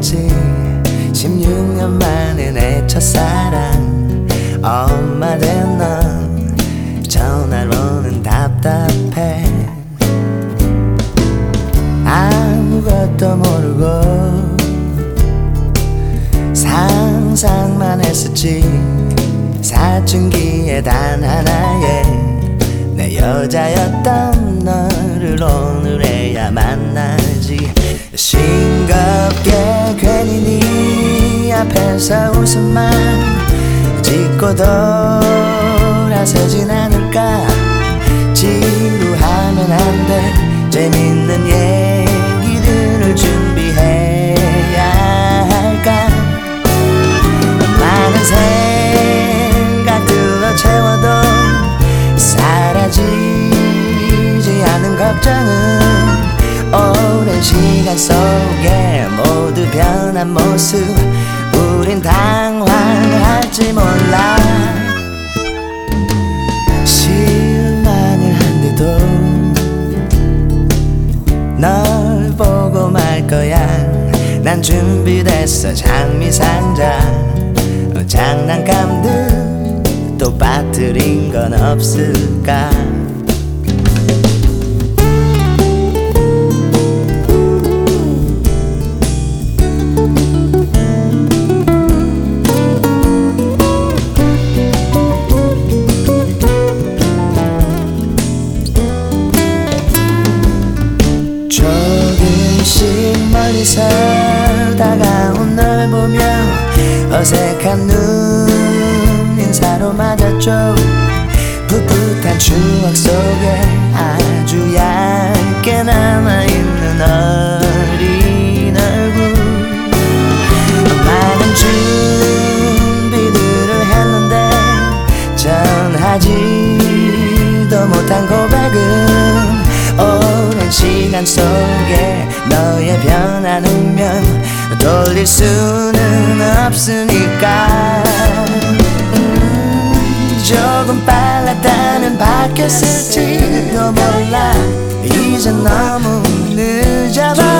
알았지. 16년 만에 내 첫사랑 엄마 된 넌 전화로는 답답해. 아무것도 모르고 상상만 했었지. 사춘기에 단 하나의 내 여자였던 너를 오늘에야 만나지. 싱겁게 괜히 네 앞에서 웃음만 짓고 돌아서진 않을까. 지루하면 안 돼. 재밌는 얘기들을 준비해야 할까. 많은 생각들로 채워도 사라지지 않은 걱정은 오랜 시간 속에 모두 변한 모습. 우린 당황할지 몰라. 실망을 한데도 널 보고 말 거야. 난 준비됐어. 장미상자 장난감들 또 빠뜨린 건 없을까. 조금씩 멀리서 다가온 널 보며 어색한 눈 인사로 맞았죠. 풋풋한 추억 속에 아주 얇게 남아있는 어린 얼굴. 많은 준비들을 했는데 전하지도 못한 고백은 오랜 시간 속에 너의 변한 운명 돌릴 수는 없으니까. 조금 빨랐다면 바뀌었을지도 몰라. 이젠 너무 늦어버렸어.